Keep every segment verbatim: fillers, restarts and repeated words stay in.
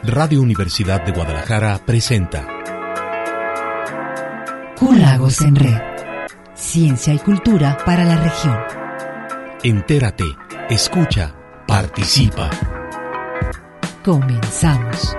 Radio Universidad de Guadalajara presenta Q-Lagos en Red. Ciencia y cultura para la región. Entérate, escucha, participa. Comenzamos.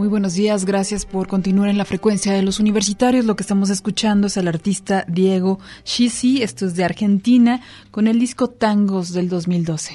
Muy buenos días, gracias por continuar en la frecuencia de los universitarios. Lo que estamos escuchando es al artista Diego Schizzi, esto es de Argentina, con el disco Tangos del dos mil doce.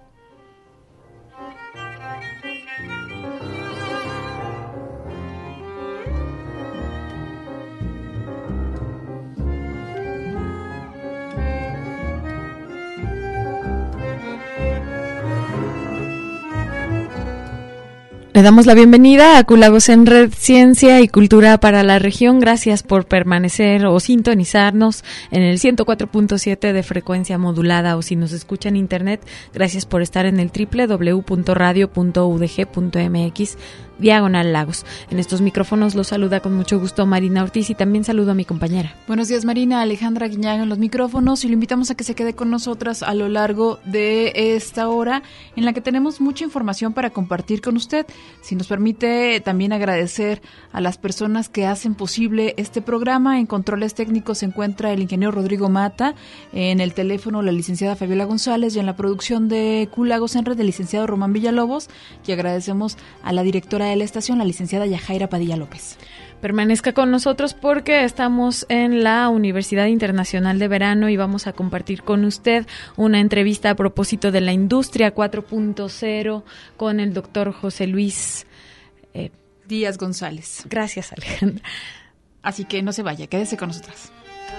Le damos la bienvenida a Culagos en Red, Ciencia y Cultura para la región. Gracias por permanecer o sintonizarnos en el ciento cuatro punto siete de frecuencia modulada, o si nos escucha en internet, gracias por estar en el doble u doble u doble u punto radio punto u d g punto m x diagonal Lagos. En estos micrófonos los saluda con mucho gusto Marina Ortiz y también saludo a mi compañera. Buenos días, Marina. Alejandra Guiñaga en los micrófonos, y lo invitamos a que se quede con nosotras a lo largo de esta hora en la que tenemos mucha información para compartir con usted. Si nos permite también agradecer a las personas que hacen posible este programa. En controles técnicos se encuentra el ingeniero Rodrigo Mata, en el teléfono la licenciada Fabiola González, y en la producción de Culagos en Red el licenciado Román Villalobos, y agradecemos a la directora de la estación, la licenciada Yajaira Padilla López. Permanezca con nosotros porque estamos en la Universidad Internacional de Verano y vamos a compartir con usted una entrevista a propósito de la industria cuatro punto cero con el doctor José Luis eh, Díaz González. Gracias, Alejandra. Así que no se vaya, quédese con nosotras.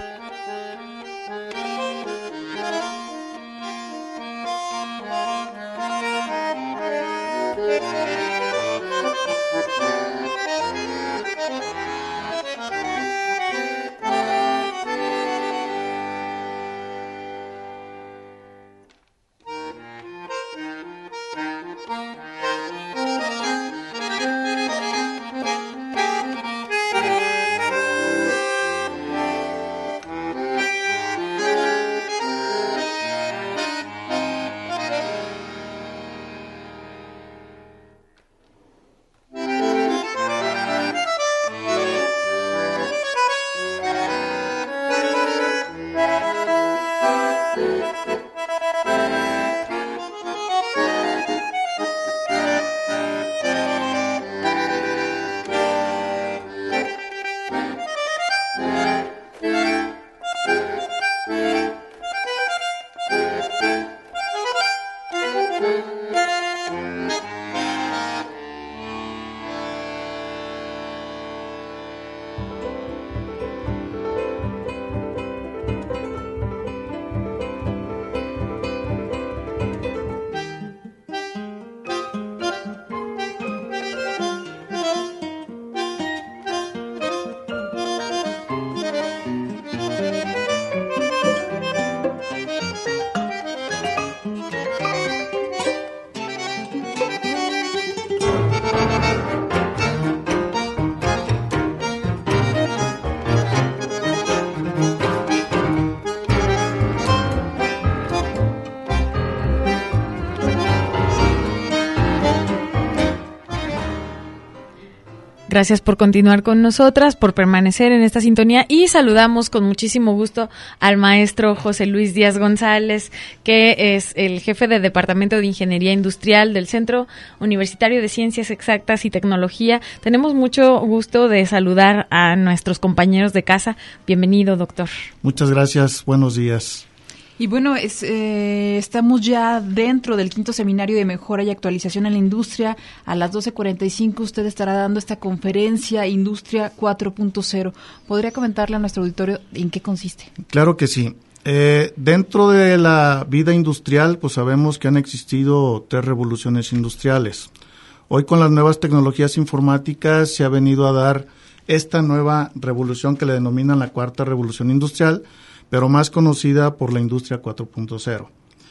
Gracias por continuar con nosotras, por permanecer en esta sintonía, y saludamos con muchísimo gusto al maestro José Luis Díaz González, que es el jefe del Departamento de Ingeniería Industrial del Centro Universitario de Ciencias Exactas y Tecnología. Tenemos mucho gusto de saludar a nuestros compañeros de casa. Bienvenido, doctor. Muchas gracias, buenos días. Y bueno, es, eh, estamos ya dentro del quinto seminario de mejora y actualización en la industria. A las doce cuarenta y cinco usted estará dando esta conferencia Industria cuatro punto cero. ¿Podría comentarle a nuestro auditorio en qué consiste? Claro que sí. Eh, dentro de la vida industrial, pues sabemos que han existido tres revoluciones industriales. Hoy, con las nuevas tecnologías informáticas, se ha venido a dar esta nueva revolución que le denominan la cuarta revolución industrial, pero más conocida por la industria cuatro punto cero.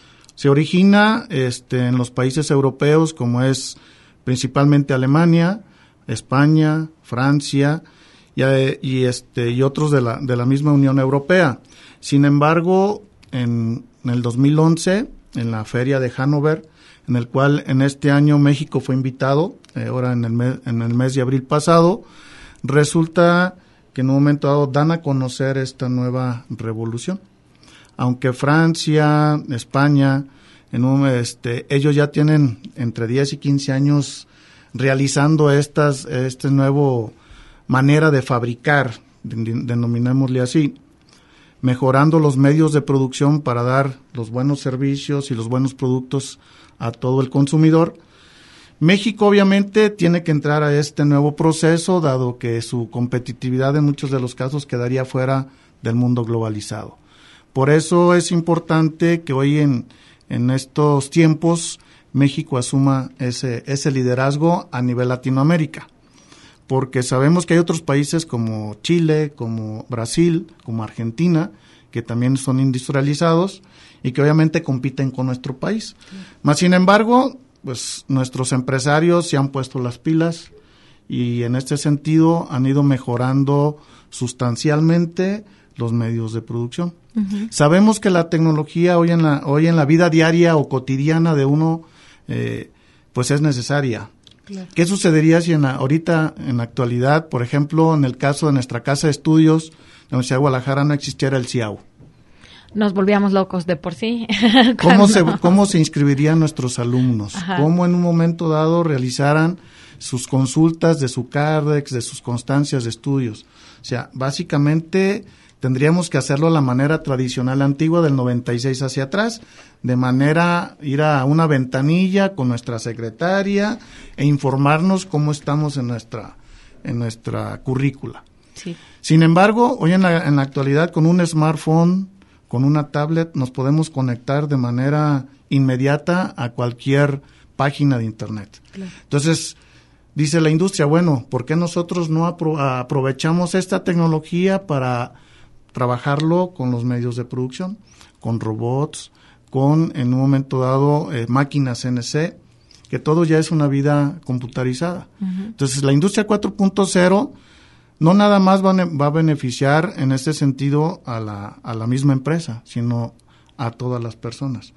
Se origina este, en los países europeos, como es principalmente Alemania, España, Francia y, y, este, y otros de la, de la misma Unión Europea. Sin embargo, en, en el dos mil once, en la feria de Hannover, en el cual en este año México fue invitado, eh, ahora en el, mes, en el mes de abril pasado, resulta que en un momento dado dan a conocer esta nueva revolución. Aunque Francia, España, en un, este, ellos ya tienen entre diez y quince años realizando estas, este nuevo manera de fabricar, denominémosle así, mejorando los medios de producción para dar los buenos servicios y los buenos productos a todo el consumidor. México obviamente tiene que entrar a este nuevo proceso, dado que su competitividad en muchos de los casos quedaría fuera del mundo globalizado. Por eso es importante que hoy en, en estos tiempos México asuma ese, ese liderazgo a nivel Latinoamérica, porque sabemos que hay otros países como Chile, como Brasil, como Argentina, que también son industrializados y que obviamente compiten con nuestro país. Sí. Mas, sin embargo, pues nuestros empresarios se han puesto las pilas y en este sentido han ido mejorando sustancialmente los medios de producción. Uh-huh. Sabemos que la tecnología hoy en la hoy en la vida diaria o cotidiana de uno eh, pues es necesaria. Claro. ¿Qué sucedería si en la, ahorita en la actualidad, por ejemplo, en el caso de nuestra casa de estudios, la Universidad de Guadalajara, no existiera el C I A U? Nos volvíamos locos de por sí. ¿Cómo se, cómo se inscribirían nuestros alumnos? Ajá. ¿Cómo en un momento dado realizaran sus consultas de su Cardex, de sus constancias de estudios? O sea, básicamente tendríamos que hacerlo a la manera tradicional antigua del noventa y seis hacia atrás, de manera ir a una ventanilla con nuestra secretaria e informarnos cómo estamos en nuestra en nuestra currícula. Sí. Sin embargo, hoy en la, en la actualidad con un smartphone, con una tablet, nos podemos conectar de manera inmediata a cualquier página de Internet. Claro. Entonces, dice la industria, bueno, ¿por qué nosotros no apro- aprovechamos esta tecnología para trabajarlo con los medios de producción, con robots, con, en un momento dado, eh, máquinas C N C, que todo ya es una vida computarizada? Uh-huh. Entonces, la industria cuatro punto cero no nada más va, va a beneficiar en este sentido a la, a la misma empresa, sino a todas las personas.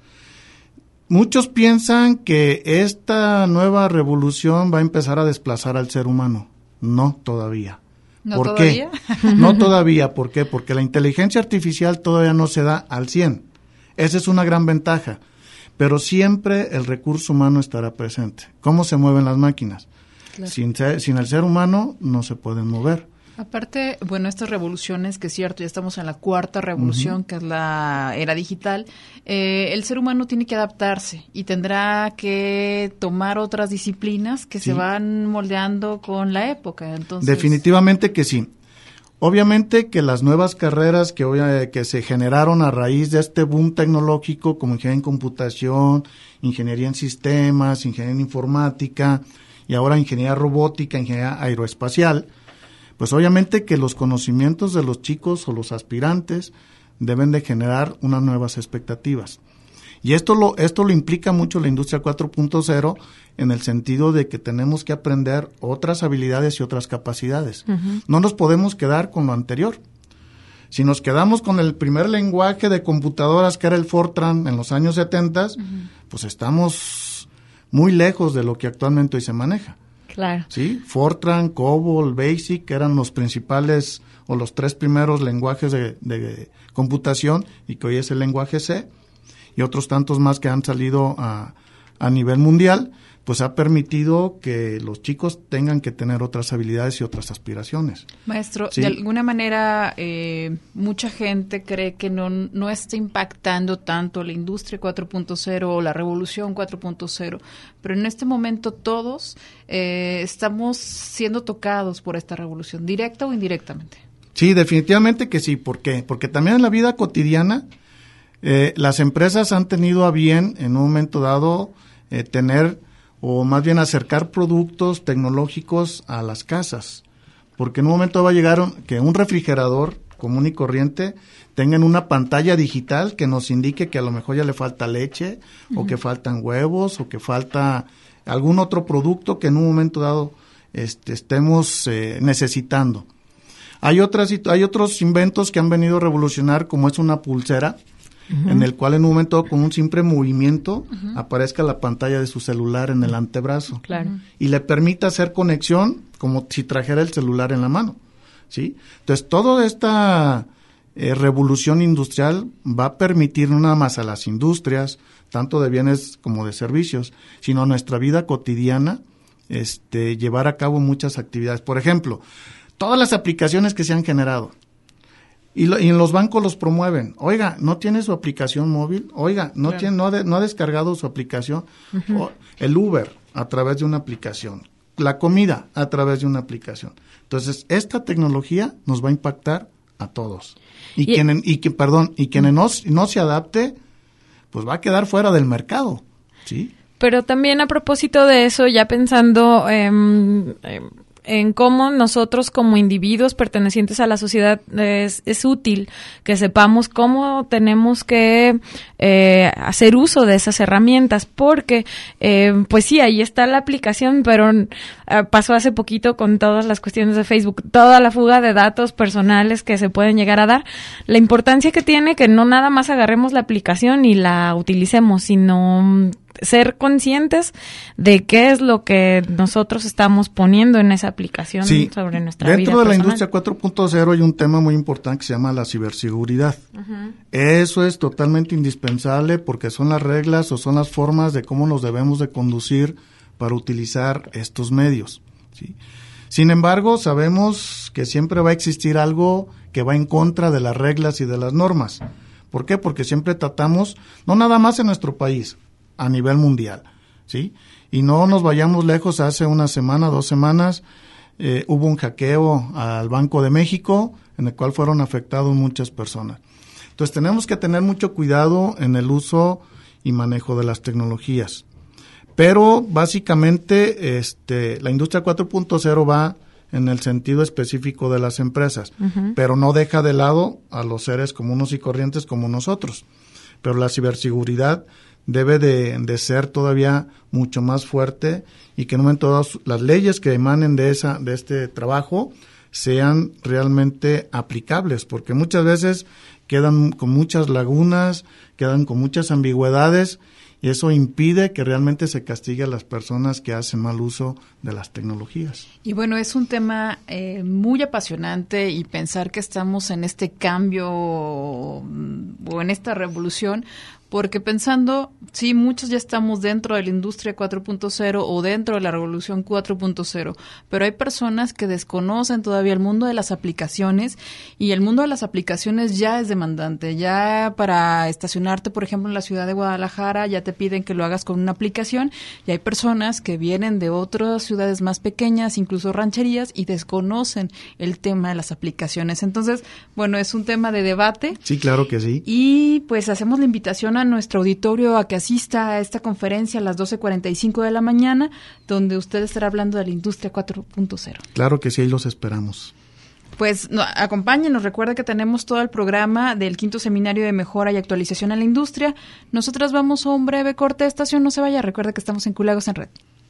Muchos piensan que esta nueva revolución va a empezar a desplazar al ser humano. No todavía. ¿No ¿Por todavía? qué? No todavía. ¿Por qué? Porque la inteligencia artificial todavía no se da al cien. Esa es una gran ventaja. Pero siempre el recurso humano estará presente. ¿Cómo se mueven las máquinas? Claro. Sin, ser, sin el ser humano no se pueden mover. Aparte, bueno, estas revoluciones, que es cierto, ya estamos en la cuarta revolución, uh-huh. que es la era digital, eh, el ser humano tiene que adaptarse y tendrá que tomar otras disciplinas que sí. se van moldeando con la época. Entonces, definitivamente que sí. Obviamente que las nuevas carreras que, hoy, que se generaron a raíz de este boom tecnológico, como ingeniería en computación, ingeniería en sistemas, ingeniería en informática y ahora ingeniería robótica, ingeniería aeroespacial, pues obviamente que los conocimientos de los chicos o los aspirantes deben de generar unas nuevas expectativas. Y esto lo, esto lo implica mucho la industria cuatro punto cero en el sentido de que tenemos que aprender otras habilidades y otras capacidades. Uh-huh. No nos podemos quedar con lo anterior. Si nos quedamos con el primer lenguaje de computadoras que era el Fortran en los años setenta, uh-huh. pues estamos muy lejos de lo que actualmente hoy se maneja. Claro. Sí, Fortran, COBOL, BASIC eran los principales o los tres primeros lenguajes de, de computación y que hoy es el lenguaje C y otros tantos más que han salido a, a nivel mundial, pues ha permitido que los chicos tengan que tener otras habilidades y otras aspiraciones. Maestro, ¿sí? De alguna manera eh, mucha gente cree que no, no está impactando tanto la industria cuatro punto cero o la revolución cuatro punto cero, pero en este momento todos eh, estamos siendo tocados por esta revolución, directa o indirectamente. Sí, definitivamente que sí. ¿Por qué? Porque también en la vida cotidiana eh, las empresas han tenido a bien en un momento dado eh, tener o más bien acercar productos tecnológicos a las casas, porque en un momento va a llegar un, que un refrigerador común y corriente tenga una pantalla digital que nos indique que a lo mejor ya le falta leche, uh-huh. o que faltan huevos, o que falta algún otro producto que en un momento dado este, estemos eh, necesitando. Hay otras, hay otros inventos que han venido a revolucionar, como es una pulsera, uh-huh. en el cual en un momento con un simple movimiento uh-huh. aparezca la pantalla de su celular en el antebrazo. Claro. Y le permita hacer conexión como si trajera el celular en la mano, ¿sí? Entonces, toda esta eh, revolución industrial va a permitir no nada más a las industrias, tanto de bienes como de servicios, sino a nuestra vida cotidiana, este, llevar a cabo muchas actividades. Por ejemplo, todas las aplicaciones que se han generado. Y, lo, y en los bancos los promueven. Oiga, ¿no tiene su aplicación móvil? Oiga, ¿no, claro. tiene, no, de, no ha descargado su aplicación? Uh-huh. O el Uber, a través de una aplicación. La comida, a través de una aplicación. Entonces, esta tecnología nos va a impactar a todos. Y, y quien, y que, perdón, y quien uh-huh. no, no se adapte, pues va a quedar fuera del mercado, ¿sí? Pero también a propósito de eso, ya pensando eh, eh, en cómo nosotros como individuos pertenecientes a la sociedad es, es útil que sepamos cómo tenemos que eh, hacer uso de esas herramientas, porque eh, pues sí, ahí está la aplicación, pero eh, pasó hace poquito con todas las cuestiones de Facebook, toda la fuga de datos personales que se pueden llegar a dar, la importancia que tiene que no nada más agarremos la aplicación y la utilicemos, sino ser conscientes de qué es lo que nosotros estamos poniendo en esa aplicación sí, sobre nuestra vida dentro de personal. La industria cuatro punto cero hay un tema muy importante que se llama la ciberseguridad. Uh-huh. Eso es totalmente indispensable porque son las reglas o son las formas de cómo nos debemos de conducir para utilizar estos medios, ¿sí? Sin embargo, sabemos que siempre va a existir algo que va en contra de las reglas y de las normas. ¿Por qué? Porque siempre tratamos, no nada más en nuestro país, a nivel mundial, ¿sí? Y no nos vayamos lejos, hace una semana, dos semanas, eh, hubo un hackeo al Banco de México, en el cual fueron afectados muchas personas. Entonces tenemos que tener mucho cuidado en el uso y manejo de las tecnologías. Pero básicamente este, la industria cuatro punto cero va en el sentido específico de las empresas, uh-huh. pero no deja de lado a los seres comunes y corrientes como nosotros. Pero la ciberseguridad debe de, de ser todavía mucho más fuerte y que no en todas las leyes que emanen de esa de este trabajo sean realmente aplicables, porque muchas veces quedan con muchas lagunas, quedan con muchas ambigüedades y eso impide que realmente se castigue a las personas que hacen mal uso de las tecnologías. Y bueno, es un tema eh, muy apasionante y pensar que estamos en este cambio o en esta revolución, porque pensando, sí, muchos ya estamos dentro de la industria cuatro punto cero o dentro de la revolución cuatro punto cero, pero hay personas que desconocen todavía el mundo de las aplicaciones y el mundo de las aplicaciones ya es demandante. Ya para estacionarte, por ejemplo, en la ciudad de Guadalajara, ya te piden que lo hagas con una aplicación y hay personas que vienen de otras ciudades más pequeñas, incluso rancherías, y desconocen el tema de las aplicaciones. Entonces, bueno, es un tema de debate. Sí, claro que sí. Y pues hacemos la invitación a nuestro auditorio a que asista a esta conferencia a las doce cuarenta y cinco de la mañana, donde usted estará hablando de la industria cuatro punto cero. Claro que sí, ahí los esperamos. Pues no, acompáñenos, recuerda que tenemos todo el programa del quinto seminario de mejora y actualización en la industria. Nosotras vamos a un breve corte de estación, no se vaya, recuerda que estamos en Culagos en Red.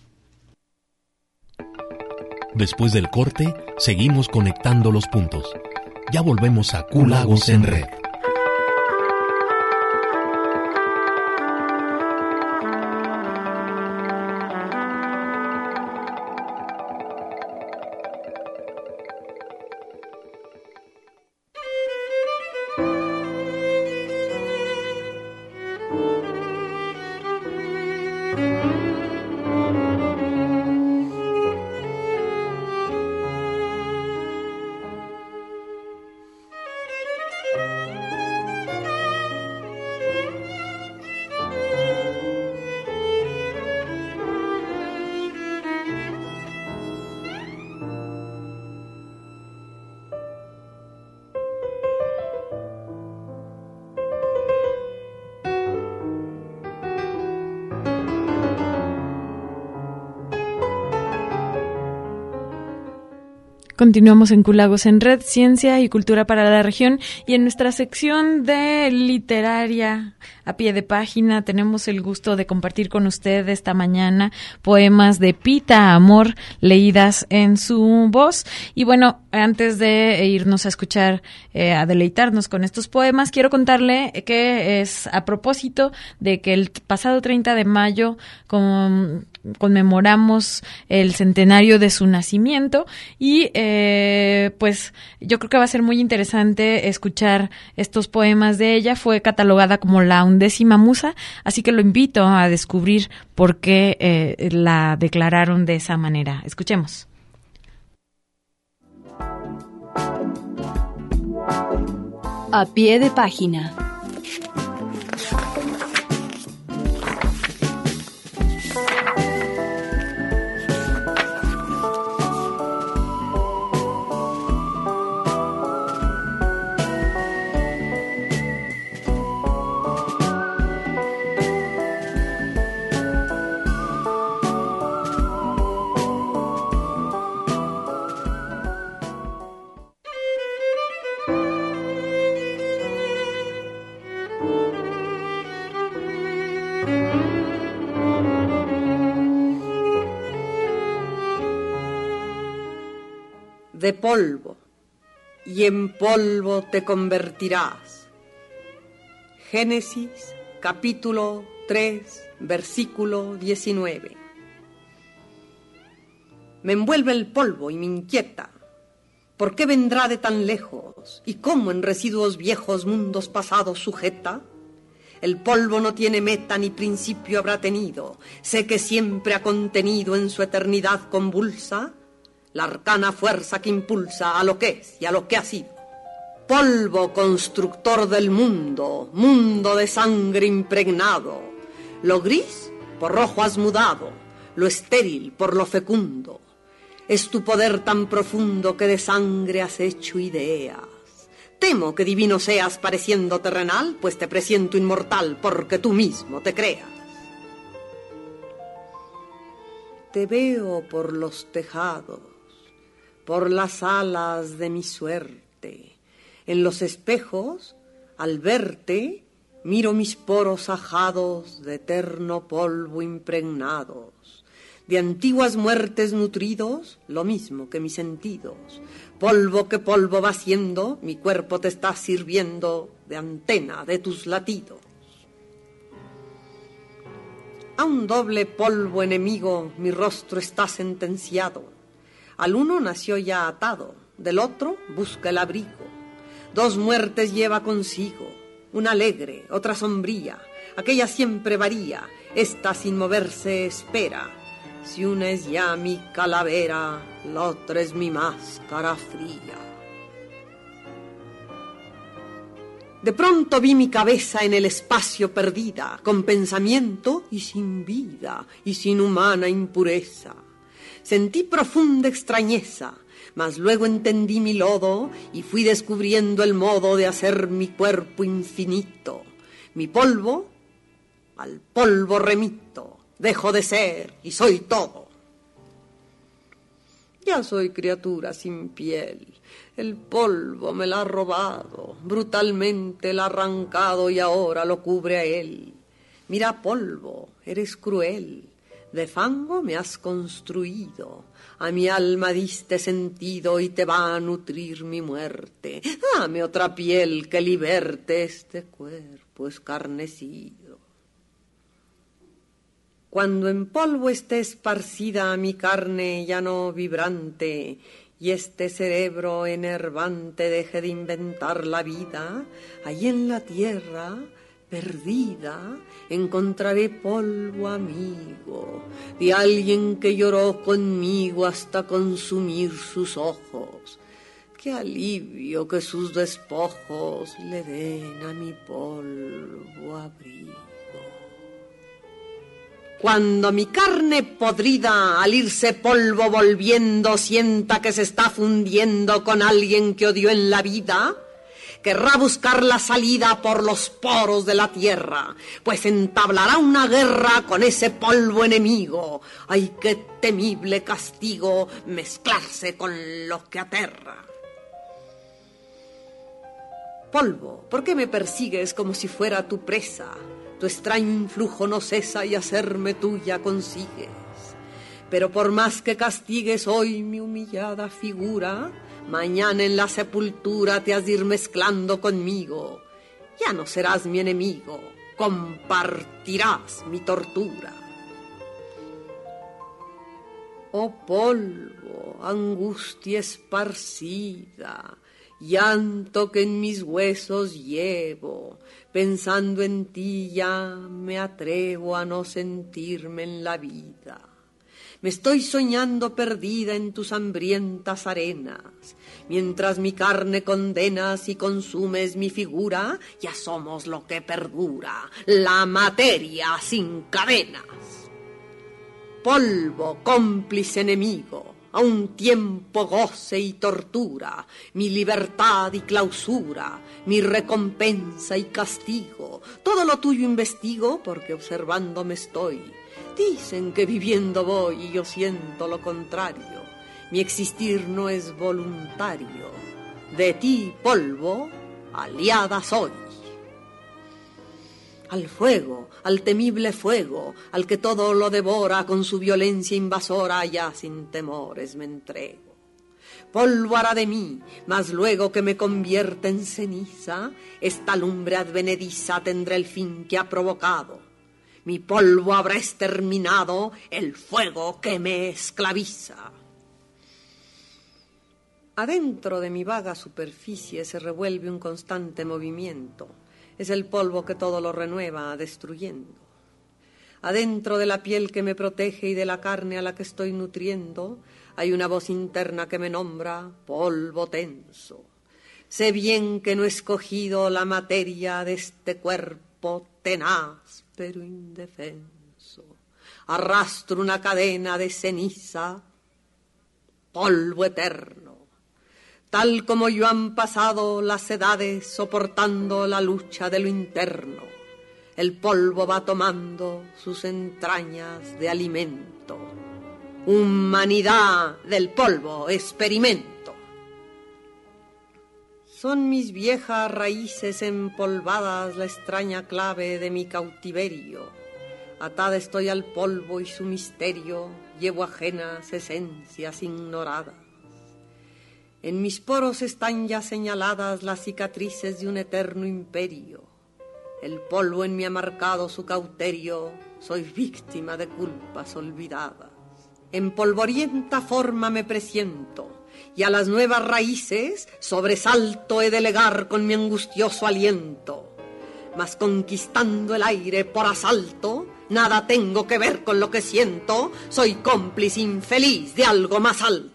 Después del corte, seguimos conectando los puntos. Ya volvemos a Culagos en Red. Continuamos en Culagos en Red, Ciencia y Cultura para la Región, y en nuestra sección de literaria a pie de página tenemos el gusto de compartir con usted esta mañana poemas de Pita Amor leídas en su voz. Y bueno, antes de irnos a escuchar, eh, a deleitarnos con estos poemas, quiero contarle que es a propósito de que el pasado treinta de mayo con conmemoramos el centenario de su nacimiento y eh, pues yo creo que va a ser muy interesante escuchar estos poemas de ella. Fue catalogada como la undécima musa, así que lo invito a descubrir por qué eh, la declararon de esa manera. Escuchemos. A pie de página. De polvo, y en polvo te convertirás. Génesis, capítulo tres, versículo diecinueve. Me envuelve el polvo y me inquieta. ¿Por qué vendrá de tan lejos? ¿Y cómo en residuos viejos mundos pasados sujeta? El polvo no tiene meta ni principio habrá tenido. Sé que siempre ha contenido en su eternidad convulsa la arcana fuerza que impulsa a lo que es y a lo que ha sido. Polvo constructor del mundo, mundo de sangre impregnado. Lo gris por rojo has mudado, lo estéril por lo fecundo. Es tu poder tan profundo que de sangre has hecho ideas. Temo que divino seas pareciendo terrenal, pues te presiento inmortal porque tú mismo te creas. Te veo por los tejados, por las alas de mi suerte. En los espejos, al verte, miro mis poros ajados de eterno polvo impregnados. De antiguas muertes nutridos, lo mismo que mis sentidos. Polvo que polvo va siendo, mi cuerpo te está sirviendo de antena de tus latidos. A un doble polvo enemigo mi rostro está sentenciado. Al uno nació ya atado, del otro busca el abrigo. Dos muertes lleva consigo, una alegre, otra sombría. Aquella siempre varía, esta sin moverse espera. Si una es ya mi calavera, la otra es mi máscara fría. De pronto vi mi cabeza en el espacio perdida, con pensamiento y sin vida, y sin humana impureza. Sentí profunda extrañeza, mas luego entendí mi lodo y fui descubriendo el modo de hacer mi cuerpo infinito. Mi polvo, al polvo remito, dejo de ser y soy todo. Ya soy criatura sin piel, el polvo me la ha robado, brutalmente la ha arrancado y ahora lo cubre a él. Mira, polvo, eres cruel. De fango me has construido, a mi alma diste sentido y te va a nutrir mi muerte. Dame otra piel que liberte este cuerpo escarnecido. Cuando en polvo esté esparcida mi carne ya no vibrante y este cerebro enervante deje de inventar la vida, allí en la tierra perdida, encontraré polvo amigo de alguien que lloró conmigo hasta consumir sus ojos. Qué alivio que sus despojos le den a mi polvo abrigo. Cuando mi carne podrida al irse polvo volviendo sienta que se está fundiendo con alguien que odió en la vida, querrá buscar la salida por los poros de la tierra, pues entablará una guerra con ese polvo enemigo. ¡Ay, qué temible castigo mezclarse con lo que aterra! Polvo, ¿por qué me persigues como si fuera tu presa? Tu extraño influjo no cesa y hacerme tuya consigues. Pero por más que castigues hoy mi humillada figura, mañana en la sepultura te has de ir mezclando conmigo. Ya no serás mi enemigo, compartirás mi tortura. Oh polvo, angustia esparcida, llanto que en mis huesos llevo, pensando en ti ya me atrevo a no sentirme en la vida. Me estoy soñando perdida en tus hambrientas arenas, mientras mi carne condenas y consumes mi figura, ya somos lo que perdura, la materia sin cadenas. Polvo, cómplice enemigo, a un tiempo goce y tortura, mi libertad y clausura, mi recompensa y castigo, todo lo tuyo investigo porque observándome estoy. Dicen que viviendo voy y yo siento lo contrario, mi existir no es voluntario, de ti, polvo, aliada soy. Al fuego, al temible fuego, al que todo lo devora con su violencia invasora, ya sin temores me entrego. Polvo hará de mí, mas luego que me convierta en ceniza, esta lumbre advenediza tendrá el fin que ha provocado. Mi polvo habrá exterminado el fuego que me esclaviza. Adentro de mi vaga superficie se revuelve un constante movimiento. Es el polvo que todo lo renueva, destruyendo. Adentro de la piel que me protege y de la carne a la que estoy nutriendo, hay una voz interna que me nombra polvo tenso. Sé bien que no he escogido la materia de este cuerpo tenaz, pero indefenso. Arrastro una cadena de ceniza, polvo eterno. Tal como yo han pasado las edades soportando la lucha de lo interno, el polvo va tomando sus entrañas de alimento. Humanidad del polvo, experimento. Son mis viejas raíces empolvadas la extraña clave de mi cautiverio. Atada estoy al polvo y su misterio, llevo ajenas esencias ignoradas. En mis poros están ya señaladas las cicatrices de un eterno imperio. El polvo en mí ha marcado su cauterio, soy víctima de culpas olvidadas. En polvorienta forma me presiento, y a las nuevas raíces sobresalto he de legar con mi angustioso aliento. Mas conquistando el aire por asalto, nada tengo que ver con lo que siento, soy cómplice infeliz de algo más alto.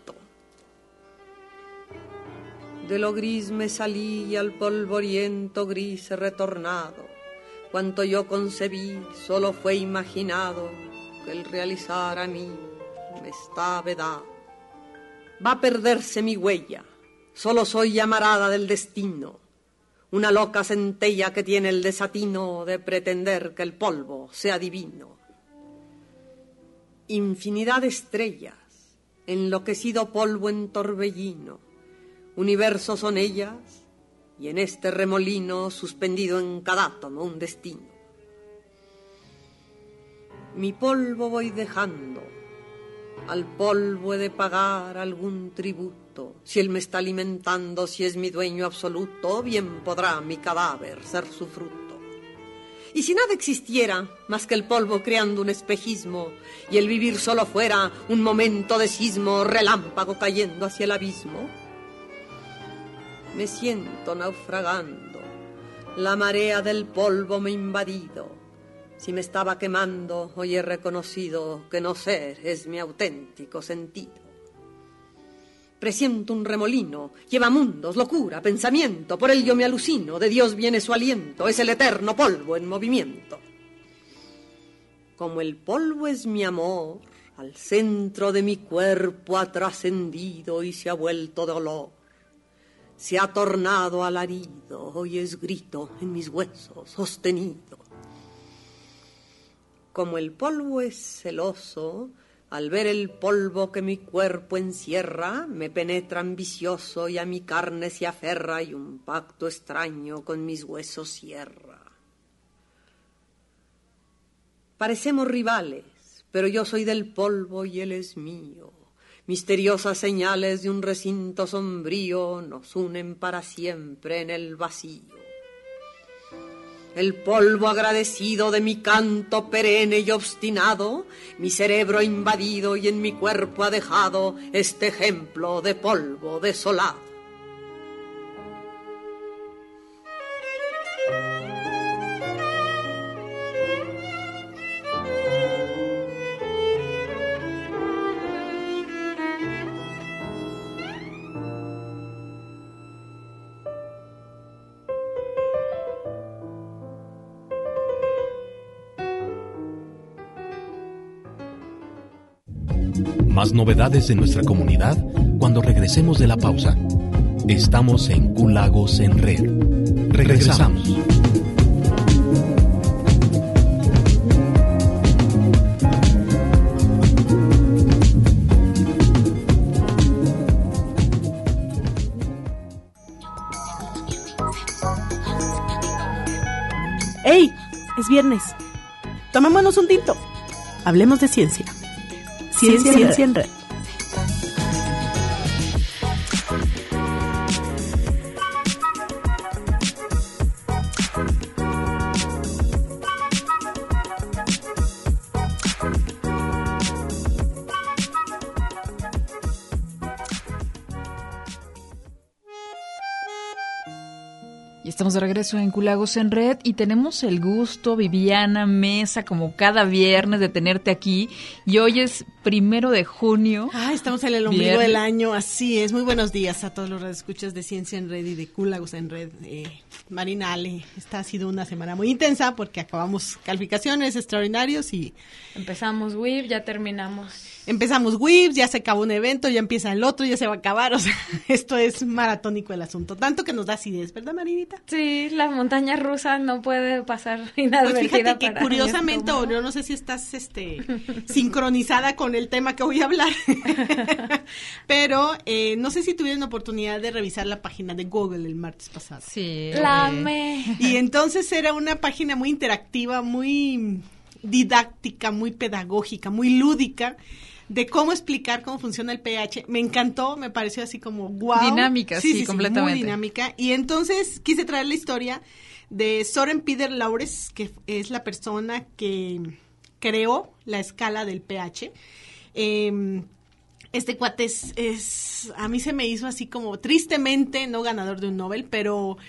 De lo gris me salí y al polvoriento gris he retornado. Cuanto yo concebí solo fue imaginado, que el realizar a mí me está vedado. Va a perderse mi huella, solo soy llamarada del destino, una loca centella que tiene el desatino de pretender que el polvo sea divino. Infinidad de estrellas, enloquecido polvo en torbellino, universos son ellas, y en este remolino suspendido en cada átomo un destino. Mi polvo voy dejando, al polvo he de pagar algún tributo. Si él me está alimentando, si es mi dueño absoluto, bien podrá mi cadáver ser su fruto. Y si nada existiera más que el polvo creando un espejismo, y el vivir solo fuera un momento de sismo, relámpago cayendo hacia el abismo, me siento naufragando, la marea del polvo me ha invadido. Si me estaba quemando, hoy he reconocido que no ser es mi auténtico sentido. Presiento un remolino, lleva mundos, locura, pensamiento, por él yo me alucino, de Dios viene su aliento, es el eterno polvo en movimiento. Como el polvo es mi amor, al centro de mi cuerpo ha trascendido y se ha vuelto dolor. Se ha tornado alarido, hoy es grito en mis huesos sostenido. Como el polvo es celoso, al ver el polvo que mi cuerpo encierra, me penetra ambicioso y a mi carne se aferra y un pacto extraño con mis huesos cierra. Parecemos rivales, pero yo soy del polvo y él es mío. Misteriosas señales de un recinto sombrío nos unen para siempre en el vacío. El polvo agradecido de mi canto perenne y obstinado, mi cerebro invadido y en mi cuerpo ha dejado este ejemplo de polvo desolado. Más novedades de nuestra comunidad cuando regresemos de la pausa. Estamos en Q Lagos en Red. Regresamos. ¡Ey! Es viernes. Tomémonos un tinto. Hablemos de ciencia. Ciencia, ciencia en red. Estamos de regreso en Q Lagos en Red y tenemos el gusto, Viviana Mesa, como cada viernes, de tenerte aquí. Y hoy es primero de junio. Ah, estamos en el ombligo viernes del año, así es. Muy buenos días a todos los radioescuchas de Ciencia en Red y de Q Lagos en Red. Eh, Marina, Ale, esta ha sido una semana muy intensa porque acabamos calificaciones extraordinarios y... Empezamos W I V, ya terminamos. Empezamos W I V, ya se acabó un evento, ya empieza el otro, ya se va a acabar. O sea, esto es maratónico el asunto. Tanto que nos da acidez, ¿verdad, Marinita? Sí, la montaña rusa no puede pasar inadvertida. Pues fíjate que para curiosamente, o yo no sé si estás este sincronizada con el tema que voy a hablar, pero eh, no sé si tuvieron oportunidad de revisar la página de Google el martes pasado. Sí. La amé. Y entonces era una página muy interactiva, muy didáctica, muy pedagógica, muy lúdica, de cómo explicar cómo funciona el pH. Me encantó, me pareció así como wow. Dinámica, sí, sí, sí completamente. Muy dinámica. Y entonces quise traer la historia de Søren Peter Lauwers, que es la persona que creó la escala del pH. Eh, este cuate es, es, a mí se me hizo así como, tristemente, no ganador de un Nobel, pero...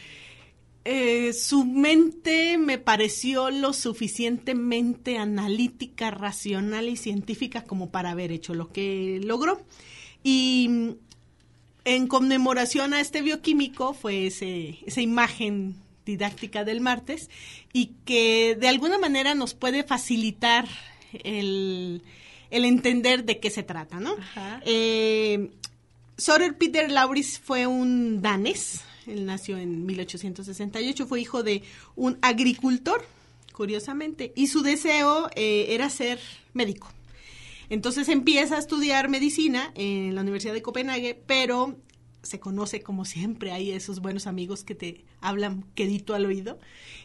Eh, su mente me pareció lo suficientemente analítica, racional y científica como para haber hecho lo que logró. Y en conmemoración a este bioquímico fue ese, esa imagen didáctica del martes y que de alguna manera nos puede facilitar el, el entender de qué se trata, ¿no? Eh, Søren Peter Lauwers fue un danés. Él nació en mil ochocientos sesenta y ocho, fue hijo de un agricultor, curiosamente, y su deseo eh, era ser médico. Entonces empieza a estudiar medicina en la Universidad de Copenhague, pero se conoce, como siempre, hay esos buenos amigos que te hablan quedito al oído,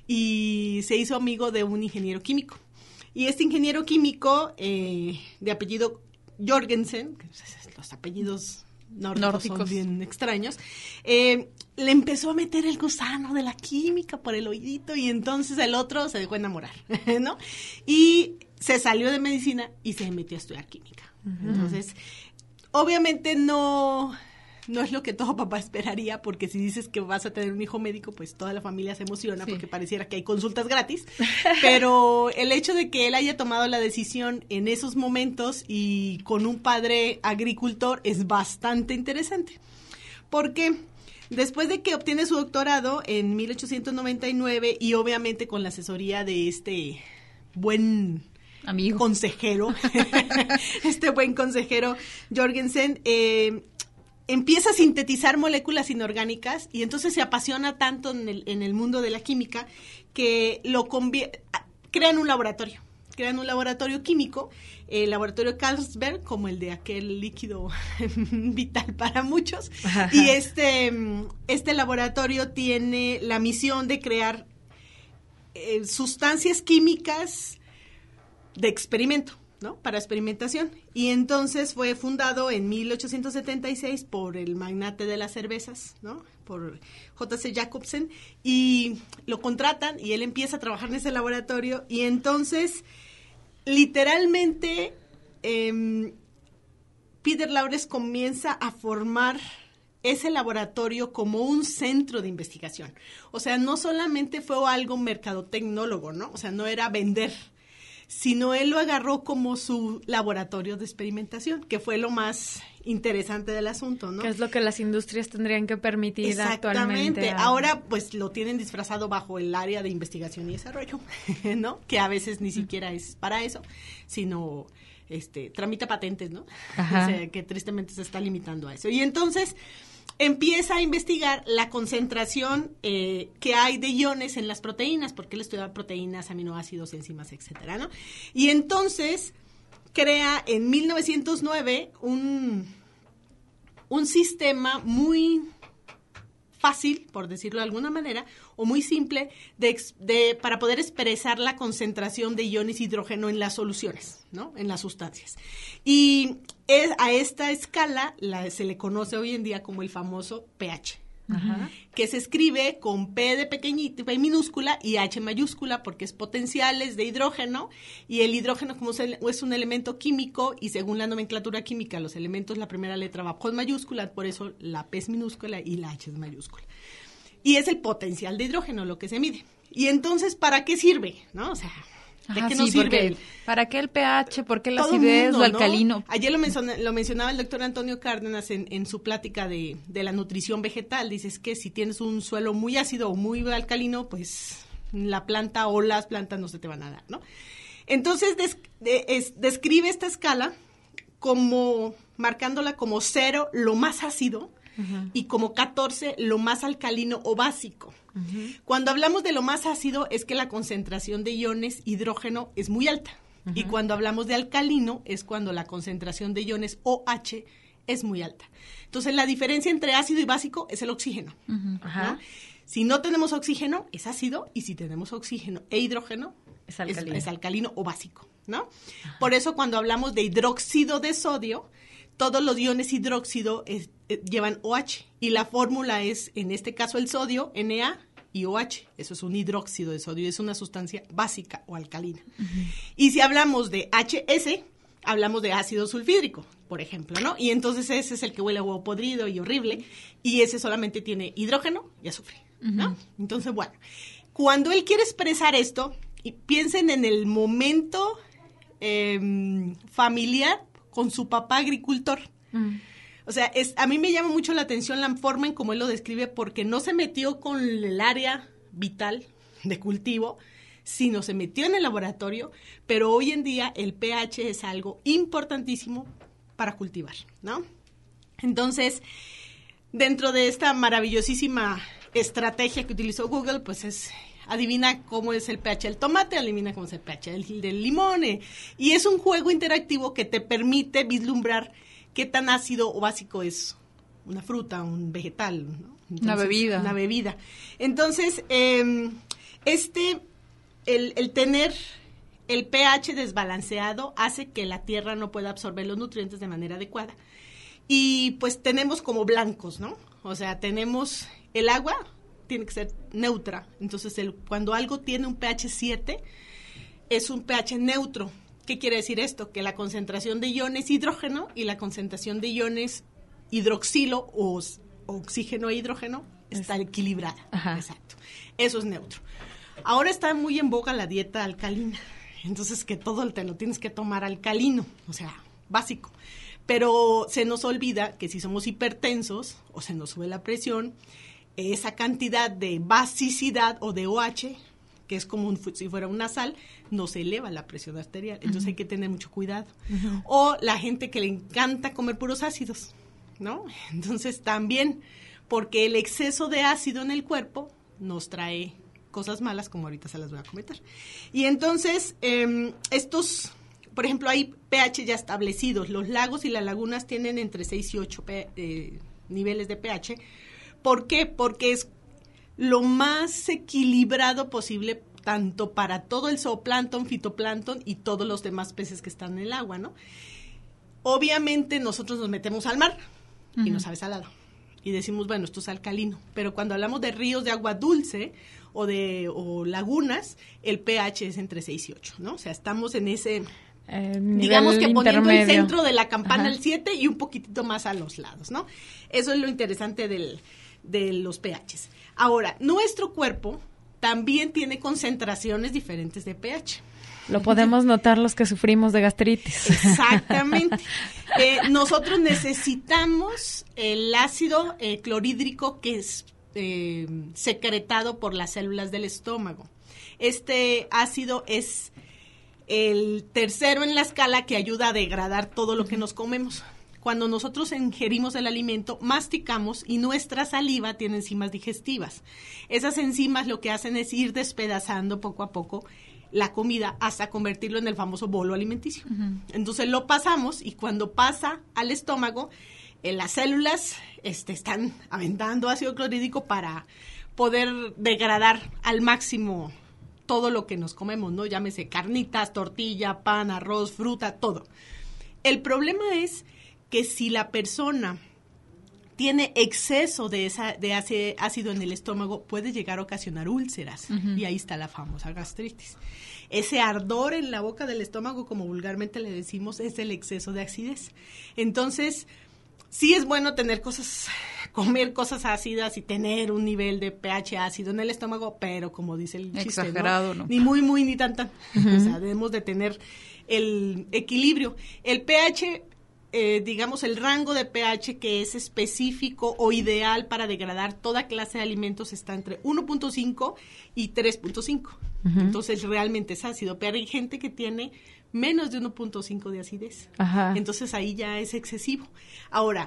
y se hizo amigo de un ingeniero químico. Y este ingeniero químico, eh, de apellido Jorgensen, los apellidos... Nórdicos, nórdicos son bien extraños, eh, le empezó a meter el gusano de la química por el oídito y entonces el otro se dejó enamorar, ¿no? Y se salió de medicina y se metió a estudiar química. Uh-huh. Entonces, obviamente no... No es lo que todo papá esperaría, porque si dices que vas a tener un hijo médico, pues toda la familia se emociona, sí, porque pareciera que hay consultas gratis. Pero el hecho de que él haya tomado la decisión en esos momentos y con un padre agricultor es bastante interesante. Porque después de que obtiene su doctorado en mil ochocientos noventa y nueve y obviamente con la asesoría de este buen... amigo consejero, este buen consejero Jorgensen, eh, empieza a sintetizar moléculas inorgánicas y entonces se apasiona tanto en el, en el mundo de la química que lo convierte, crean un laboratorio, crean un laboratorio químico, el laboratorio Carlsberg, como el de aquel líquido vital para muchos, ajá, y este, este laboratorio tiene la misión de crear eh, sustancias químicas de experimento. ¿no? Para experimentación. Y entonces fue fundado en mil ochocientos setenta y seis por el magnate de las cervezas, ¿no? Por J C Jacobsen, y lo contratan y él empieza a trabajar en ese laboratorio y entonces literalmente eh, Peter Laures comienza a formar ese laboratorio como un centro de investigación. O sea, no solamente fue algo mercadotecnólogo, ¿no? O sea, no era vender, sino él lo agarró como su laboratorio de experimentación, que fue lo más interesante del asunto, ¿no? Que es lo que las industrias tendrían que permitir Exactamente. actualmente. Ahora, pues, lo tienen disfrazado bajo el área de investigación y desarrollo, ¿no? Que a veces ni siquiera es para eso, sino este tramita patentes, ¿no? Ajá. O sea, que tristemente se está limitando a eso. Y entonces empieza a investigar la concentración eh, que hay de iones en las proteínas, porque él estudia proteínas, aminoácidos, enzimas, etcétera, ¿no? Y entonces crea en mil novecientos nueve un, un sistema muy fácil, por decirlo de alguna manera, o muy simple, de, de, para poder expresar la concentración de iones hidrógeno en las soluciones, ¿no? En las sustancias. Y es, a esta escala la, se le conoce hoy en día como el famoso pH. Ajá. Que se escribe con P de pequeñita, P minúscula y H mayúscula porque es potenciales de hidrógeno y el hidrógeno como es un elemento químico y según la nomenclatura química los elementos la primera letra va con mayúscula, por eso la P es minúscula y la H es mayúscula. Y es el potencial de hidrógeno lo que se mide. Y entonces, ¿para qué sirve? ¿No? O sea, ¿de Ajá, qué sí, nos sirve? porque, ¿para qué el pH? ¿Por qué la Todo acidez, mundo, lo alcalino? ¿no? Ayer lo, menciona, lo mencionaba el doctor Antonio Cárdenas en, en su plática de, de la nutrición vegetal. Dices que si tienes un suelo muy ácido o muy alcalino, pues la planta o las plantas no se te van a dar, ¿no? Entonces des, de, es, describe esta escala como marcándola como cero, lo más ácido, uh-huh, y como catorce, lo más alcalino o básico. Uh-huh. Cuando hablamos de lo más ácido es que la concentración de iones hidrógeno es muy alta. Uh-huh. Y cuando hablamos de alcalino es cuando la concentración de iones OH es muy alta. Entonces la diferencia entre ácido y básico es el oxígeno. Uh-huh. ¿No? Si no tenemos oxígeno es ácido y si tenemos oxígeno e hidrógeno es alcalino, es, es alcalino o básico, ¿no? Uh-huh. Por eso cuando hablamos de hidróxido de sodio, todos los iones hidróxido es, eh, llevan OH y la fórmula es, en este caso, el sodio, Na y OH. Eso es un hidróxido de sodio, es una sustancia básica o alcalina. Uh-huh. Y si hablamos de H S, hablamos de ácido sulfídrico, por ejemplo, ¿no? Y entonces ese es el que huele a huevo podrido y horrible, y ese solamente tiene hidrógeno y azufre, ¿no? Uh-huh. Entonces, bueno, cuando él quiere expresar esto, y piensen en el momento eh, familiar con su papá agricultor. Mm. O sea, es, a mí me llama mucho la atención la forma en cómo él lo describe porque no se metió con el área vital de cultivo, sino se metió en el laboratorio, pero hoy en día el pH es algo importantísimo para cultivar, ¿no? Entonces, dentro de esta maravillosísima estrategia que utilizó Google, pues es... adivina cómo es el pH del tomate, adivina cómo es el pH del, del limón. Eh. Y es un juego interactivo que te permite vislumbrar qué tan ácido o básico es una fruta, un vegetal, ¿no? Entonces, una bebida. Una bebida. Entonces, eh, este, el, el tener el pH desbalanceado hace que la tierra no pueda absorber los nutrientes de manera adecuada. Y pues tenemos como blancos, ¿no? O sea, tenemos el agua, tiene que ser neutra. Entonces, el, cuando algo tiene un pH siete, es un pH neutro. ¿Qué quiere decir esto? Que la concentración de iones hidrógeno y la concentración de iones hidroxilo o, o oxígeno e hidrógeno está equilibrada. Ajá. Exacto. Eso es neutro. Ahora está muy en boga la dieta alcalina. Entonces, que todo te lo tienes que tomar alcalino, o sea, básico. Pero se nos olvida que si somos hipertensos o se nos sube la presión, esa cantidad de basicidad o de OH, que es como un, si fuera una sal, nos eleva la presión arterial. Entonces uh-huh. hay que tener mucho cuidado. Uh-huh. O la gente que le encanta comer puros ácidos, ¿no? Entonces también, porque el exceso de ácido en el cuerpo nos trae cosas malas, como ahorita se las voy a comentar. Y entonces, eh, estos, por ejemplo, hay pH ya establecidos. Los lagos y las lagunas tienen entre seis y ocho P, eh, niveles de pH. ¿Por qué? Porque es lo más equilibrado posible tanto para todo el zooplancton, fitoplancton y todos los demás peces que están en el agua, ¿no? Obviamente nosotros nos metemos al mar uh-huh. y nos sabe salado. Y decimos, bueno, esto es alcalino. Pero cuando hablamos de ríos de agua dulce o de o lagunas, el pH es entre seis y ocho, ¿no? O sea, estamos en ese, eh, digamos que poniendo el centro de la campana al siete y un poquitito más a los lados, ¿no? Eso es lo interesante del, de los pHs. Ahora, nuestro cuerpo también tiene concentraciones diferentes de pH. Lo podemos notar los que sufrimos de gastritis. Exactamente. Eh, nosotros necesitamos el ácido eh, clorhídrico que es eh, secretado por las células del estómago. Este ácido es el tercero en la escala que ayuda a degradar todo lo que nos comemos. Cuando nosotros ingerimos el alimento, masticamos y nuestra saliva tiene enzimas digestivas. Esas enzimas lo que hacen es ir despedazando poco a poco la comida hasta convertirlo en el famoso bolo alimenticio. Uh-huh. Entonces lo pasamos y cuando pasa al estómago, eh, las células este, están aventando ácido clorhídrico para poder degradar al máximo todo lo que nos comemos, ¿no? Llámese carnitas, tortilla, pan, arroz, fruta, todo. El problema es que si la persona tiene exceso de esa de ácido en el estómago, puede llegar a ocasionar úlceras. Uh-huh. Y ahí está la famosa gastritis. Ese ardor en la boca del estómago, como vulgarmente le decimos, es el exceso de acidez. Entonces, sí es bueno tener cosas, comer cosas ácidas y tener un nivel de pH ácido en el estómago, pero como dice el chiste, exagerado, ¿no? ¿no? Ni muy, muy, ni tan, tan. Uh-huh. O sea, debemos de tener el equilibrio. El pH... Eh, digamos, el rango de pH que es específico o ideal para degradar toda clase de alimentos está entre uno punto cinco y tres punto cinco. Uh-huh. Entonces, realmente es ácido, pero hay gente que tiene menos de uno punto cinco de acidez. Ajá. Entonces, ahí ya es excesivo. Ahora,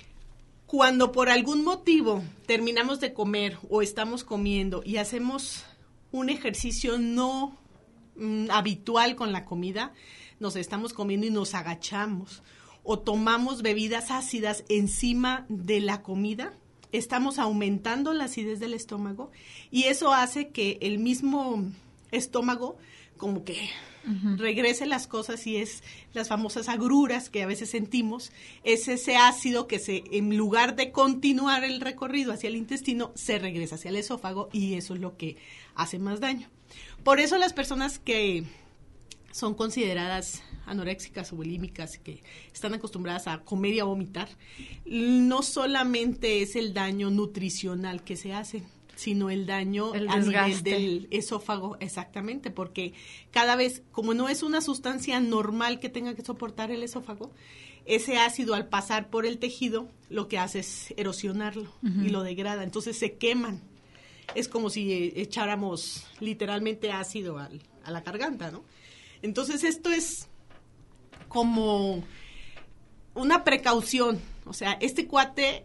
cuando por algún motivo terminamos de comer o estamos comiendo y hacemos un ejercicio no mm, habitual con la comida, nos estamos comiendo y nos agachamos, o tomamos bebidas ácidas encima de la comida, estamos aumentando la acidez del estómago y eso hace que el mismo estómago como que uh-huh. regrese las cosas y es las famosas agruras que a veces sentimos, es ese ácido que se en lugar de continuar el recorrido hacia el intestino, se regresa hacia el esófago y eso es lo que hace más daño. Por eso las personas que son consideradas anoréxicas o bulímicas, que están acostumbradas a comer y a vomitar, no solamente es el daño nutricional que se hace, sino el daño el a nivel del esófago, exactamente, porque cada vez, como no es una sustancia normal que tenga que soportar el esófago, ese ácido al pasar por el tejido, lo que hace es erosionarlo uh-huh. y lo degrada, entonces se queman. Es como si echáramos literalmente ácido al, a la garganta, ¿no? Entonces esto es como una precaución, o sea, este cuate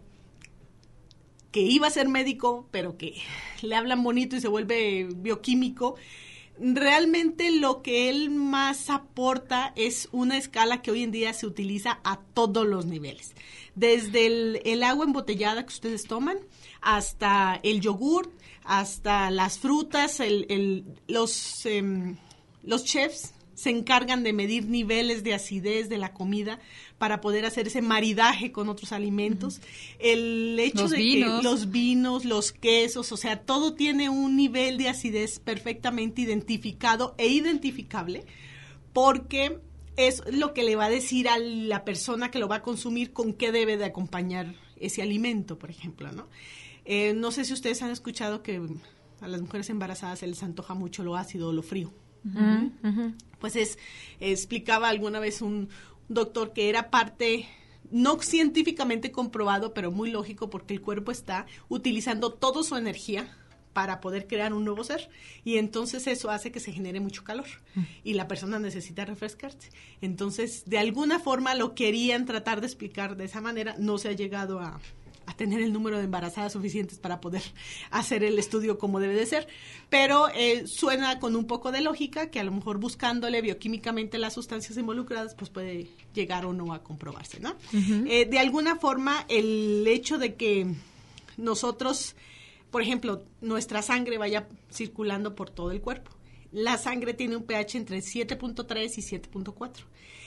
que iba a ser médico, pero que le hablan bonito y se vuelve bioquímico, realmente lo que él más aporta es una escala que hoy en día se utiliza a todos los niveles, desde el, el agua embotellada que ustedes toman, hasta el yogur, hasta las frutas, el, el, los, eh, los chefs se encargan de medir niveles de acidez de la comida para poder hacer ese maridaje con otros alimentos. Uh-huh. El hecho los de vinos. que los vinos, los quesos, o sea, todo tiene un nivel de acidez perfectamente identificado e identificable porque es lo que le va a decir a la persona que lo va a consumir con qué debe de acompañar ese alimento, por ejemplo, ¿no? Eh, no sé si ustedes han escuchado que a las mujeres embarazadas se les antoja mucho lo ácido o lo frío. Uh-huh. Uh-huh. Pues es, explicaba alguna vez un doctor que era parte, no científicamente comprobado, pero muy lógico porque el cuerpo está utilizando toda su energía para poder crear un nuevo ser y entonces eso hace que se genere mucho calor uh-huh. y la persona necesita refrescarse. Entonces, de alguna forma lo querían tratar de explicar de esa manera, no se ha llegado a... a tener el número de embarazadas suficientes para poder hacer el estudio como debe de ser, pero eh, suena con un poco de lógica que a lo mejor buscándole bioquímicamente las sustancias involucradas pues puede llegar o no a comprobarse, ¿no? Uh-huh. Eh, de alguna forma el hecho de que nosotros, por ejemplo, nuestra sangre vaya circulando por todo el cuerpo, la sangre tiene un pH entre siete punto tres y siete punto cuatro.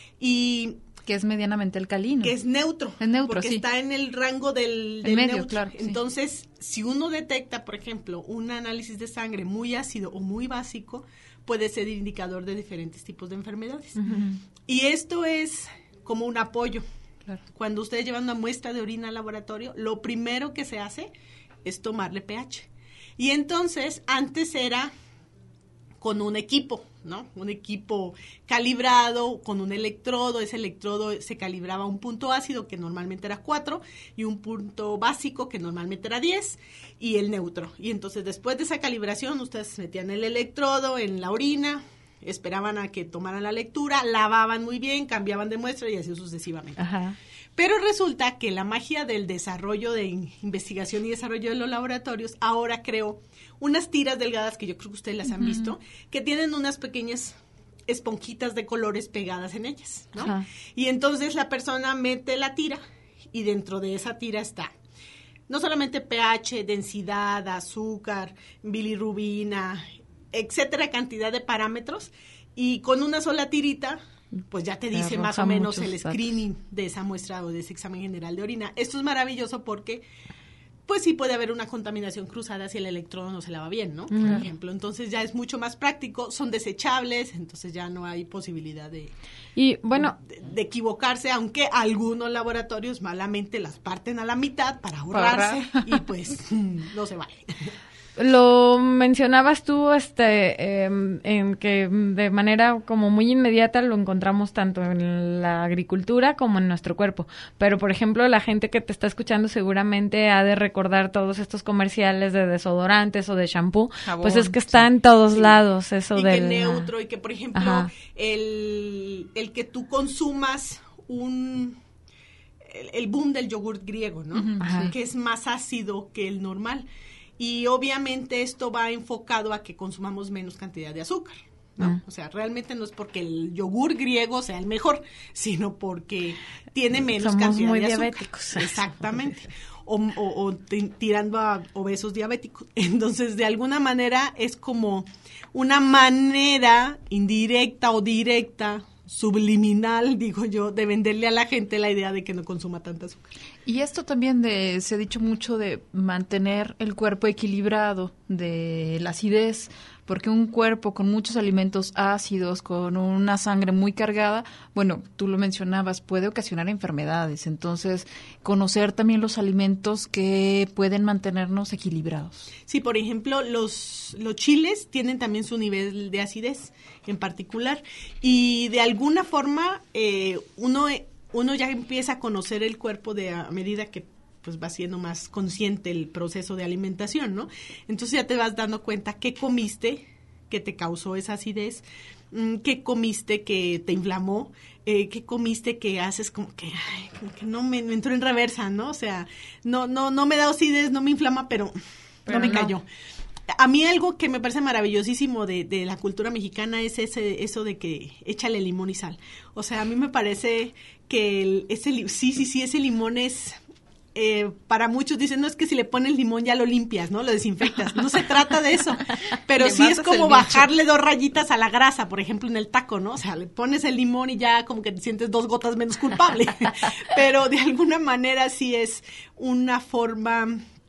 Y que es medianamente alcalino. Que es neutro. Es neutro, porque sí. está en el rango del, del en medio, neutro. claro. Entonces, sí. si uno detecta, por ejemplo, un análisis de sangre muy ácido o muy básico, puede ser indicador de diferentes tipos de enfermedades. Uh-huh. Y esto es como un apoyo. Claro. Cuando ustedes llevan una muestra de orina al laboratorio, lo primero que se hace es tomarle pH. Y entonces, antes era con un equipo, ¿no? Un equipo calibrado con un electrodo. Ese electrodo se calibraba a un punto ácido, que normalmente era cuatro, y un punto básico, que normalmente era diez, y el neutro. Y entonces, después de esa calibración, ustedes metían el electrodo en la orina, esperaban a que tomaran la lectura, lavaban muy bien, cambiaban de muestra y así sucesivamente. Ajá. Pero resulta que la magia del desarrollo de investigación y desarrollo de los laboratorios ahora creó unas tiras delgadas, que yo creo que ustedes las han uh-huh. visto, que tienen unas pequeñas esponjitas de colores pegadas en ellas, ¿no? Ajá. Y entonces la persona mete la tira y dentro de esa tira está no solamente pH, densidad, azúcar, bilirrubina, etcétera, cantidad de parámetros, y con una sola tirita pues ya te dice más o menos el screening datos. De esa muestra o de ese examen general de orina. Esto es maravilloso porque pues sí puede haber una contaminación cruzada si el electrodo no se lava bien, ¿no? Mm. Por ejemplo, entonces ya es mucho más práctico, son desechables, entonces ya no hay posibilidad de, y, bueno, de, de equivocarse, aunque algunos laboratorios malamente las parten a la mitad para ahorrarse para y pues no se vale. Lo mencionabas tú, este, eh, en que de manera como muy inmediata lo encontramos tanto en la agricultura como en nuestro cuerpo. Pero, por ejemplo, la gente que te está escuchando seguramente ha de recordar todos estos comerciales de desodorantes o de shampoo. Jabón, pues es que está sí. en todos sí. lados eso de. Y del... que neutro y que, por ejemplo, el, el que tú consumas un el, el boom del yogurt griego, ¿no? Uh-huh. Que es más ácido que el normal. Y obviamente esto va enfocado a que consumamos menos cantidad de azúcar, ¿no? Mm. O sea, realmente no es porque el yogur griego sea el mejor, sino porque tiene menos Somos cantidad muy de azúcar. Diabéticos. Exactamente. O, o, o t- tirando a obesos diabéticos. Entonces, de alguna manera es como una manera indirecta o directa, subliminal, digo yo, de venderle a la gente la idea de que no consuma tanta azúcar. Y esto también de, se ha dicho mucho de mantener el cuerpo equilibrado, de la acidez, porque un cuerpo con muchos alimentos ácidos, con una sangre muy cargada, bueno, tú lo mencionabas, puede ocasionar enfermedades. Entonces, conocer también los alimentos que pueden mantenernos equilibrados. Sí, por ejemplo, los, los chiles tienen también su nivel de acidez en particular, y de alguna forma eh, uno... uno ya empieza a conocer el cuerpo de a medida que pues va siendo más consciente el proceso de alimentación, ¿no? Entonces ya te vas dando cuenta qué comiste que te causó esa acidez, qué comiste que te inflamó, eh, qué comiste que haces como que, ay, como que no me, me entró en reversa, ¿no? O sea, no no no me da acidez, no me inflama, pero, pero no me no. cayó. A mí algo que me parece maravillosísimo de, de la cultura mexicana es ese eso de que échale limón y sal. O sea, a mí me parece que el, ese sí, sí, sí, ese limón es... Eh, para muchos dicen, no, es que si le pones limón ya lo limpias, ¿no? Lo desinfectas. No se trata de eso. Pero sí es como bajarle dos rayitas a la grasa, por ejemplo, en el taco, ¿no? O sea, le pones el limón y ya como que te sientes dos gotas menos culpable. Pero de alguna manera sí es una forma...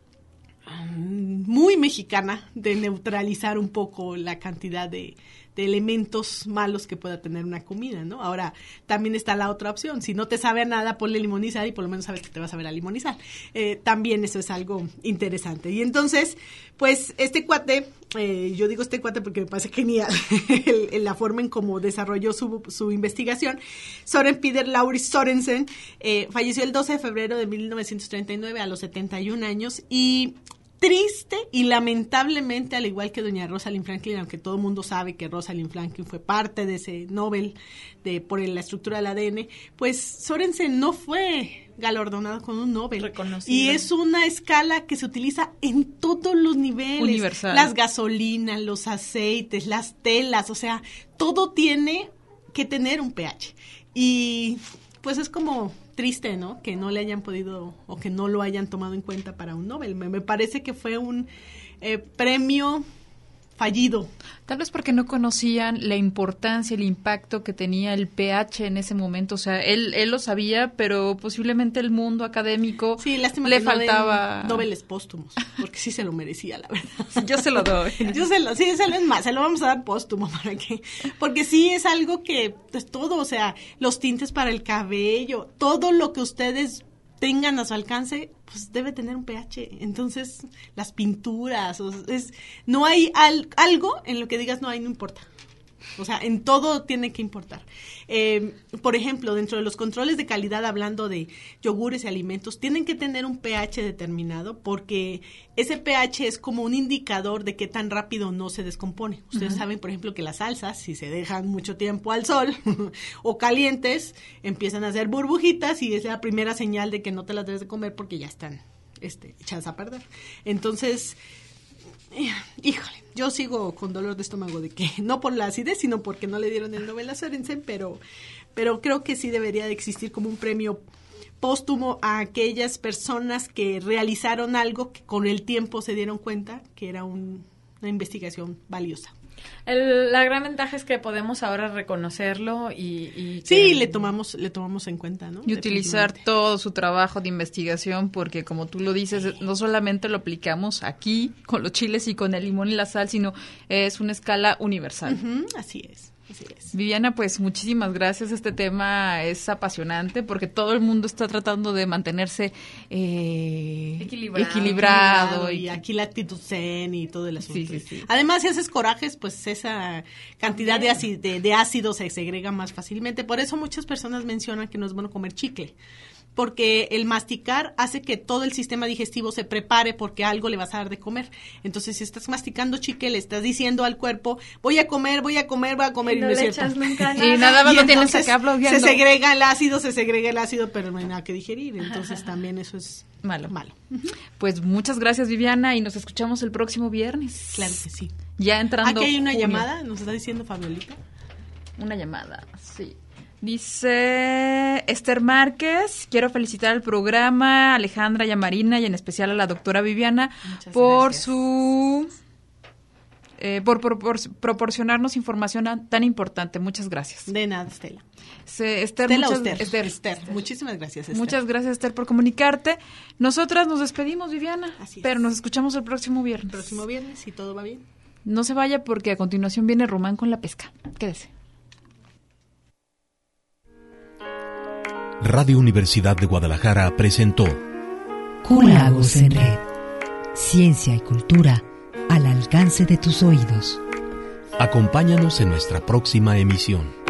muy mexicana de neutralizar un poco la cantidad de, de elementos malos que pueda tener una comida, ¿no? Ahora, también está la otra opción. Si no te sabe a nada, ponle limón y sal y por lo menos sabes que te vas a ver a limón y sal. Eh, también eso es algo interesante. Y entonces, pues, este cuate, eh, yo digo este cuate porque me parece genial el, el, la forma en cómo desarrolló su, su investigación. Soren Peder Lauritz Sorensen eh, falleció el doce de febrero de mil novecientos treinta y nueve a los setenta y un años y... triste y lamentablemente, al igual que doña Rosalind Franklin, aunque todo el mundo sabe que Rosalind Franklin fue parte de ese Nobel de por la estructura del A D N, pues Sorensen no fue galardonado con un Nobel. Reconocido. Y es una escala que se utiliza en todos los niveles. Universal. Las gasolinas, los aceites, las telas, o sea, todo tiene que tener un pH. Y pues es como... triste, ¿no? Que no le hayan podido o que no lo hayan tomado en cuenta para un Nobel. Me, me parece que fue un eh, premio fallido. Tal vez porque no conocían la importancia, el impacto que tenía el pH en ese momento. O sea, él él lo sabía, pero posiblemente el mundo académico sí, lástima le que no faltaba... den Nobeles póstumos, porque sí se lo merecía, la verdad. Yo se lo doy. Yo se lo, sí, se lo es más, se lo vamos a dar póstumo, ¿para qué? Porque sí es algo que, pues todo, o sea, los tintes para el cabello, todo lo que ustedes tengan a su alcance, pues debe tener un pH. Entonces, las pinturas, o es, no hay al, algo en lo que digas no hay, no importa. O sea, en todo tiene que importar. Eh, por ejemplo, dentro de los controles de calidad, hablando de yogures y alimentos, tienen que tener un pH determinado porque ese pH es como un indicador de qué tan rápido no se descompone. Ustedes uh-huh. saben, por ejemplo, que las salsas, si se dejan mucho tiempo al sol o calientes, empiezan a hacer burbujitas y es la primera señal de que no te las debes de comer porque ya están este, echadas a perder. Entonces... híjole, yo sigo con dolor de estómago de que, no por la acidez, sino porque no le dieron el Nobel a Sørensen, pero, pero creo que sí debería de existir como un premio póstumo a aquellas personas que realizaron algo que con el tiempo se dieron cuenta que era un, una investigación valiosa. El, la gran ventaja es que podemos ahora reconocerlo y, y que... sí, le tomamos le tomamos en cuenta, ¿no? Y utilizar todo su trabajo de investigación, porque como tú lo dices, no solamente lo aplicamos aquí con los chiles y con el limón y la sal, sino es una escala universal. Uh-huh, así es. Así es. Viviana, pues muchísimas gracias. Este tema es apasionante porque todo el mundo está tratando de mantenerse eh, equilibrado. equilibrado y, y aquí la actitud zen y todo el asunto. Sí, sí, sí. Además, si haces corajes, pues esa cantidad de ácido, de, de ácido se segrega más fácilmente. Por eso muchas personas mencionan que no es bueno comer chicle, porque el masticar hace que todo el sistema digestivo se prepare porque algo le vas a dar de comer. Entonces, si estás masticando chicle, le estás diciendo al cuerpo, voy a comer, voy a comer, voy a comer, y, y no, no es cierto. Nunca nada. Y nada más lo tienes acá bloqueando. Se segrega el ácido, se segrega el ácido, pero no hay nada que digerir. Entonces, también eso es malo. malo. Uh-huh. Pues muchas gracias, Viviana, y nos escuchamos el próximo viernes. Claro que sí. Ya entrando Aquí hay una junio. llamada, nos está diciendo Fabiolita. Una llamada, sí. Dice Esther Márquez, quiero felicitar al programa, Alejandra y a Marina y en especial a la doctora Viviana Muchas por gracias. su eh, por, por, por proporcionarnos información a, tan importante. Muchas gracias. De nada, Estela. Se, Esther, Estela muchas, Esther. Esther, Esther. Esther. Muchísimas gracias, Esther. Muchas gracias, Esther, por comunicarte. Nosotras nos despedimos, Viviana, Así es. pero nos escuchamos el próximo viernes. El próximo viernes, si todo va bien. No se vaya porque a continuación viene Román con la pesca. Quédese. Radio Universidad de Guadalajara presentó Cúlagos en Red. Ciencia y cultura al alcance de tus oídos. Acompáñanos en nuestra próxima emisión.